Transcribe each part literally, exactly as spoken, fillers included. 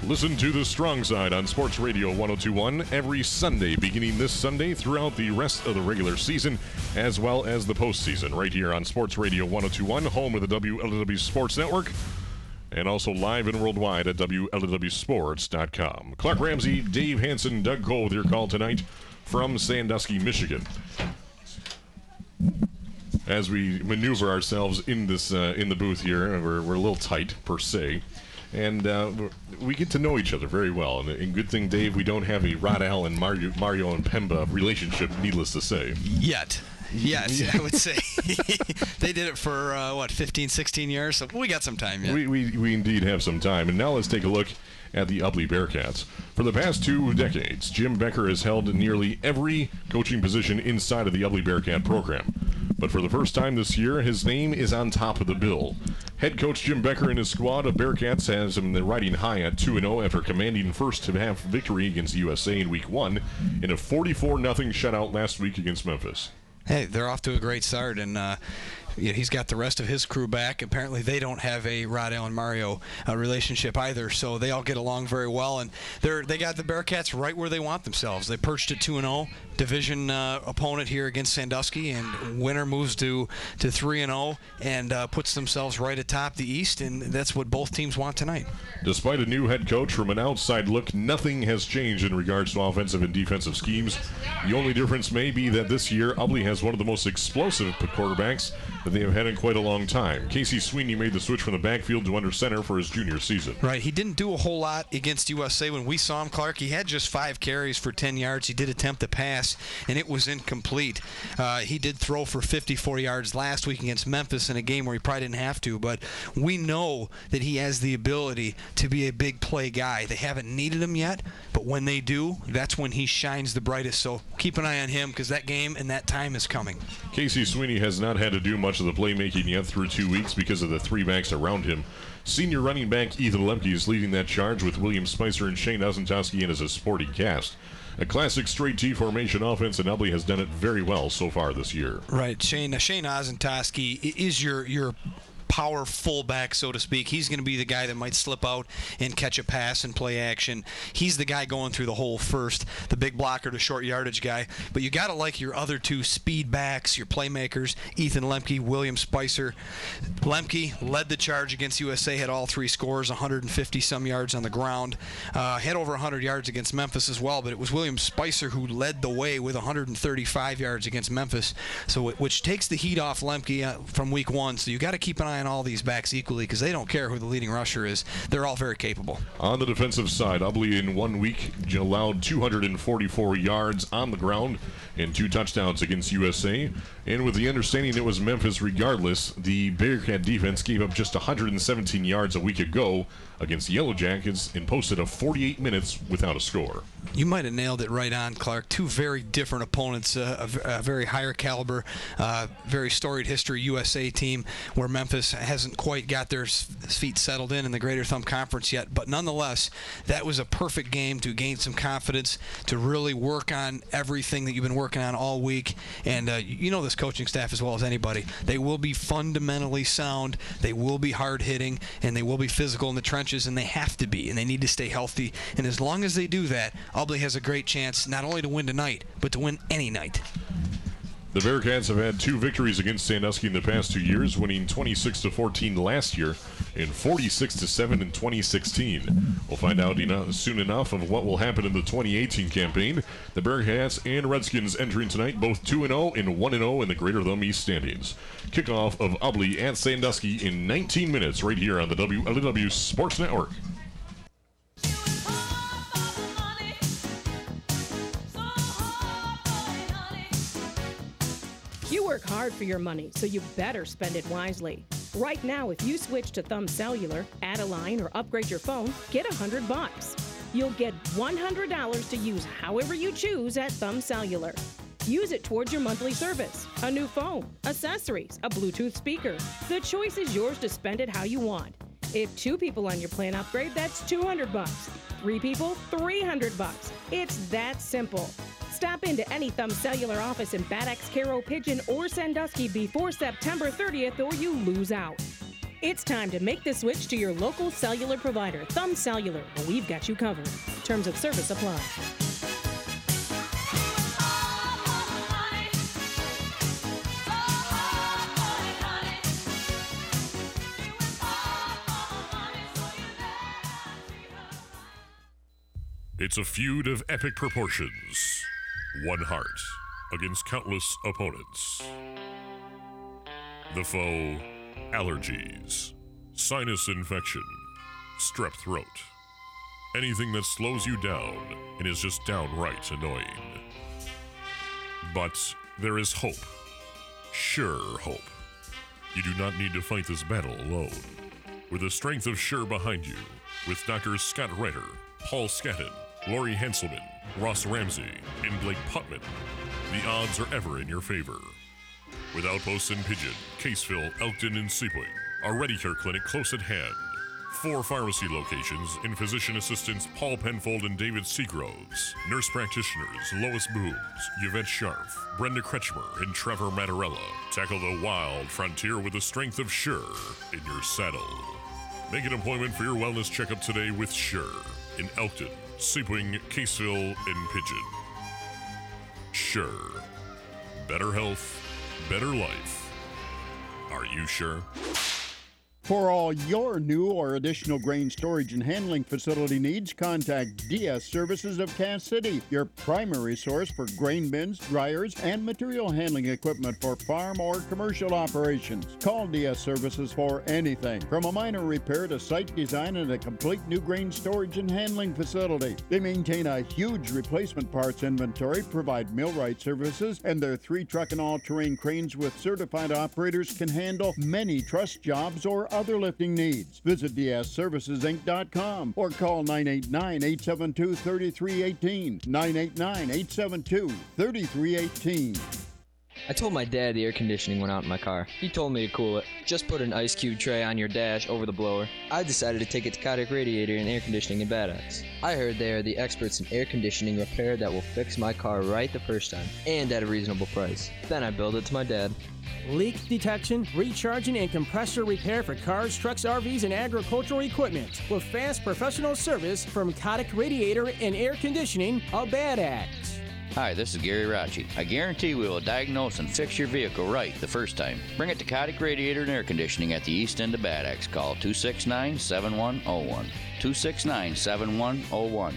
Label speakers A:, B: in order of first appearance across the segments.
A: Listen to The Strong Side on Sports Radio one oh two point one every Sunday, beginning this Sunday throughout the rest of the regular season, as well as the postseason, right here on Sports Radio one oh two point one, home of the W L W Sports Network, and also live and worldwide at W L W sports dot com. Clark Ramsey, Dave Hansen, Doug Cole with your call tonight from Sandusky, Michigan. As we maneuver ourselves in this uh, in the booth here, we're, we're a little tight, per se. And uh, we get to know each other very well. And, and good thing, Dave, we don't have a Rod Allen, Mario, Mario and Pemba relationship, needless to say.
B: Yet. Yes, I would say. They did it for, uh, what, fifteen, sixteen years? So we got some time yet.
A: We, we, we indeed have some time. And now let's take a look at the Ubly Bearcats. For the past two decades, Jim Becker has held nearly every coaching position inside of the Ubly Bearcat program. But for the first time this year, his name is on top of the bill. Head coach Jim Becker and his squad of Bearcats has him riding high at two and oh after commanding first half victory against U S A in week one in a forty-four nothing shutout last week against Memphis.
B: Hey, they're off to a great start, and uh, yeah, he's got the rest of his crew back. Apparently, they don't have a Rod Allen Mario uh, relationship either, so they all get along very well. And they're they got the Bearcats right where they want themselves. They perched at two and oh, division uh, opponent here against Sandusky, and winner moves to to three and oh and uh, puts themselves right atop the East, and that's what both teams want tonight.
A: Despite a new head coach, from an outside look, nothing has changed in regards to offensive and defensive schemes. The only difference may be that this year, Ubly has one of the most explosive quarterbacks that they have had in quite a long time. Casey Sweeney made the switch from the backfield to under center for his junior season.
B: Right, he didn't do a whole lot against U S A when we saw him, Clark. He had just five carries for ten yards. He did attempt a pass, and it was incomplete. Uh, he did throw for fifty-four yards last week against Memphis in a game where he probably didn't have to, but we know that he has the ability to be a big play guy. They haven't needed him yet, but when they do, that's when he shines the brightest. So keep an eye on him, because that game and that time is coming.
A: Casey Sweeney has not had to do much of the playmaking yet through two weeks because of the three backs around him. Senior running back Ethan Lemke is leading that charge with William Spicer and Shane Ozentowski in as a sporting cast. A classic straight T formation offense, and Ubly has done it very well so far this year.
B: Right, Shane Shane Ozentowski is your your power fullback, so to speak. He's going to be the guy that might slip out and catch a pass and play action. He's the guy going through the hole first, the big blocker to short yardage guy. But you got to like your other two speed backs, your playmakers, Ethan Lemke, William Spicer. Lemke led the charge against U S A, had all three scores, one hundred fifty some yards on the ground. Uh, had over one hundred yards against Memphis as well, but it was William Spicer who led the way with one hundred thirty-five yards against Memphis, so which takes the heat off Lemke uh, from week one. So you got to keep an eye on all these backs equally, because they don't care who the leading rusher is. They're all very capable.
A: On the defensive side, Ubly in one week allowed two hundred forty-four yards on the ground and two touchdowns against U S A. And with the understanding it was Memphis regardless, the Bearcat defense gave up just one hundred seventeen yards a week ago against the Yellow Jackets and posted a forty-eight minutes without a score.
B: You might have nailed it right on, Clark. Two very different opponents, uh, a, a very higher caliber, uh, very storied history U S A team, where Memphis hasn't quite got their feet settled in in the Greater Thumb Conference yet. But nonetheless, that was a perfect game to gain some confidence, to really work on everything that you've been working on all week. And uh, you know this coaching staff as well as anybody. They will be fundamentally sound, they will be hard-hitting, and they will be physical in the trenches, and they have to be, and they need to stay healthy. And as long as they do that, Ubly has a great chance not only to win tonight, but to win any night.
A: The Bearcats have had two victories against Sandusky in the past two years, winning twenty-six to fourteen last year and forty-six to seven in twenty sixteen. We'll find out enough, soon enough of what will happen in the twenty eighteen campaign. The Bearcats and Redskins entering tonight both two and oh and one and oh in the Greater Thumb East standings. Kickoff of Ubly at Sandusky in nineteen minutes right here on the W L W Sports Network.
C: You work hard for your money, so you better spend it wisely. Right now, if you switch to Thumb Cellular, add a line, or upgrade your phone, get a hundred bucks. You'll get one hundred dollars to use however you choose at Thumb Cellular. Use it towards your monthly service, a new phone, accessories, a Bluetooth speaker. The choice is yours to spend it how you want. If two people on your plan upgrade, that's two hundred bucks. Three people, three hundred bucks. It's that simple. Stop into any Thumb Cellular office in Bad Axe, Caro, Pigeon, or Sandusky before September thirtieth, or you lose out. It's time to make the switch to your local cellular provider, Thumb Cellular. We've got you covered. Terms of service apply.
A: It's a feud of epic proportions. One heart against countless opponents. The foe, allergies, sinus infection, strep throat. Anything that slows you down and is just downright annoying. But there is hope. Sure hope. You do not need to fight this battle alone. With the strength of Sure behind you, with Doctors Scott Reiter, Paul Scadden, Lori Hanselman, Ross Ramsey, and Blake Putman, the odds are ever in your favor. With outposts in Pigeon, Caseville, Elkton, and Seapwing, our ReadyCare clinic close at hand. Four pharmacy locations and physician assistants Paul Penfold and David Seagroves. Nurse practitioners Lois Booms, Yvette Scharf, Brenda Kretschmer, and Trevor Mattarella. Tackle the wild frontier with the strength of Sure in your saddle. Make an appointment for your wellness checkup today with Sure in Elkton, Seapwing, Caseville, and Pigeon. Sure. Better health, better life. Are you sure?
D: For all your new or additional grain storage and handling facility needs, contact D S Services of Cass City, your primary source for grain bins, dryers, and material handling equipment for farm or commercial operations. Call D S Services for anything, from a minor repair to site design and a complete new grain storage and handling facility. They maintain a huge replacement parts inventory, provide millwright services, and their three truck and all-terrain cranes with certified operators can handle many truss jobs or other lifting needs. Visit D S Services Inc dot com or call nine eight nine, eight seven two, three three one eight, nine eight nine, eight seven two, three three one eight.
E: I told my dad the air conditioning went out in my car. He told me to cool it. Just put an ice cube tray on your dash over the blower. I decided to take it to Kotick Radiator and Air Conditioning in Bad Axe. I heard they are the experts in air conditioning repair that will fix my car right the first time, and at a reasonable price. Then I billed it to my dad.
F: Leak detection, recharging, and compressor repair for cars, trucks, R Vs, and agricultural equipment with fast professional service from Kotick Radiator and Air Conditioning of Bad Axe.
G: Hi, this is Gary Racci. I guarantee we will diagnose and fix your vehicle right the first time. Bring it to Kotick Radiator and Air Conditioning at the east end of Bad Axe. Call two six nine, seven one zero one. two six nine, seven one zero one.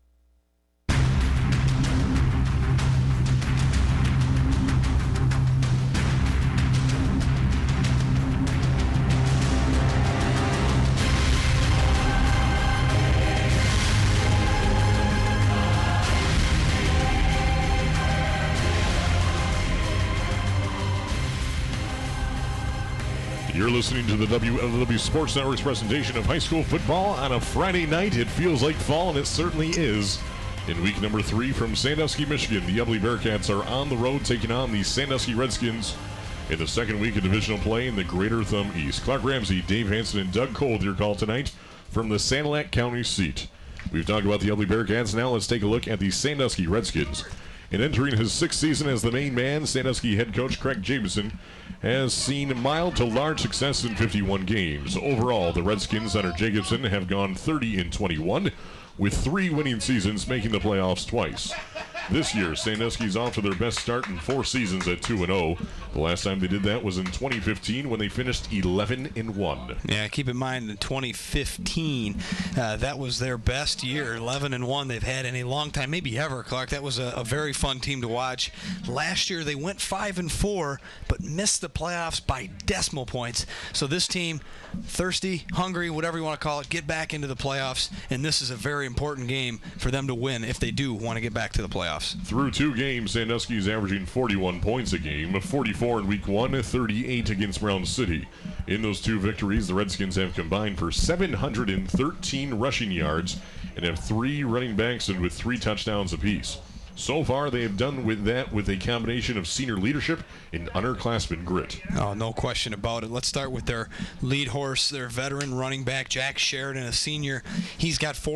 A: You're listening to the W L W Sports Network's presentation of high school football on a Friday night. It feels like fall, and it certainly is. In week number three from Sandusky, Michigan, the Ubly Bearcats are on the road taking on the Sandusky Redskins in the second week of divisional play in the Greater Thumb East. Clark Ramsey, Dave Hanson, and Doug Cole with your call tonight from the Sanilac County seat. We've talked about the Ubly Bearcats. Now let's take a look at the Sandusky Redskins. And entering his sixth season as the main man, Sandusky head coach Craig Jameson has seen mild to large success in fifty-one games. Overall, the Redskins under Jacobson have gone thirty and twenty-one, with three winning seasons making the playoffs twice. This year, Sandusky's off to their best start in four seasons at two and oh. The last time they did that was in twenty fifteen when they finished eleven and one.
B: Yeah, keep in mind in twenty fifteen, uh, that was their best year, eleven and one they've had in a long time, maybe ever, Clark. That was a, a very fun team to watch. Last year they went five and four, but missed the playoffs by decimal points. So this team, thirsty, hungry, whatever you want to call it, get back into the playoffs, and this is a very important game for them to win if they do want to get back to the playoffs.
A: Through two games, Sandusky is averaging forty-one points a game, forty-four in week one, thirty-eight against Brown City. In those two victories, the Redskins have combined for seven hundred thirteen rushing yards and have three running backs and with three touchdowns apiece. So far, they have done with that with a combination of senior leadership and underclassmen grit.
B: Oh, no question about it. Let's start with their lead horse, their veteran running back, Jack Sheridan, a senior. He's got four